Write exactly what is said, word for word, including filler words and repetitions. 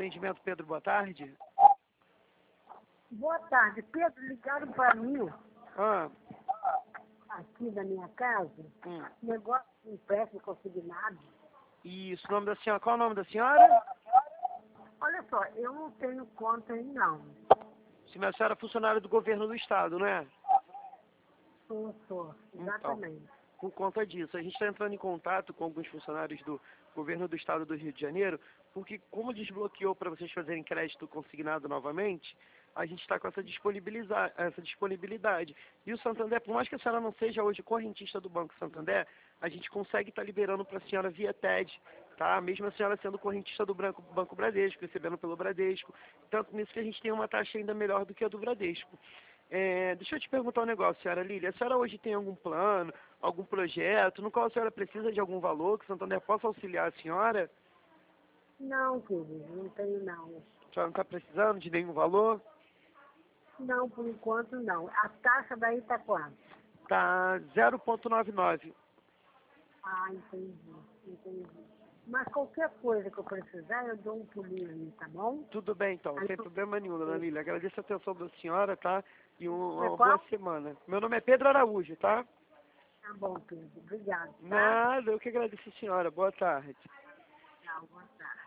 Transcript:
atendimento, Pedro, boa tarde. Boa tarde. Pedro, ligaram para mim, Ah, aqui da minha casa, hum. negócio de empréstimo consignado. Isso, o nome da senhora, qual o nome da senhora? Olha só, eu não tenho conta aí não. Se minha senhora é funcionária do governo do estado, não é? Sou, sou, exatamente. Então, por conta disso, a gente está entrando em contato com alguns funcionários do governo do estado do Rio de Janeiro, porque como desbloqueou para vocês fazerem crédito consignado novamente, a gente está com essa, disponibiliza- essa disponibilidade. E o Santander, por mais que a senhora não seja hoje correntista do Banco Santander, a gente consegue estar liberando para a senhora via T E D, tá? Mesmo a senhora sendo correntista do Banco, Banco Bradesco, recebendo pelo Bradesco. Tanto nisso que a gente tem uma taxa ainda melhor do que a do Bradesco. É, deixa eu te perguntar um negócio, senhora Lília. A senhora hoje tem algum plano, algum projeto, no qual a senhora precisa de algum valor que o Santander possa auxiliar a senhora? Não, querido, não tenho não. A senhora não está precisando de nenhum valor? Não, por enquanto não. A taxa daí tá quanto? Tá zero vírgula noventa e nove. Ah, entendi, entendi. Mas qualquer coisa que eu precisar, eu dou um pulinho ali, tá bom? Tudo bem, então, Aí sem eu- problema nenhum, dona Lília. Agradeço a atenção da senhora, tá? E um- É uma boa qual? semana. Meu nome é Pedro Araújo, tá? Tá bom, Pedro. Obrigado, tá? Nada, eu que agradeço a senhora. Boa tarde. Tchau, boa tarde.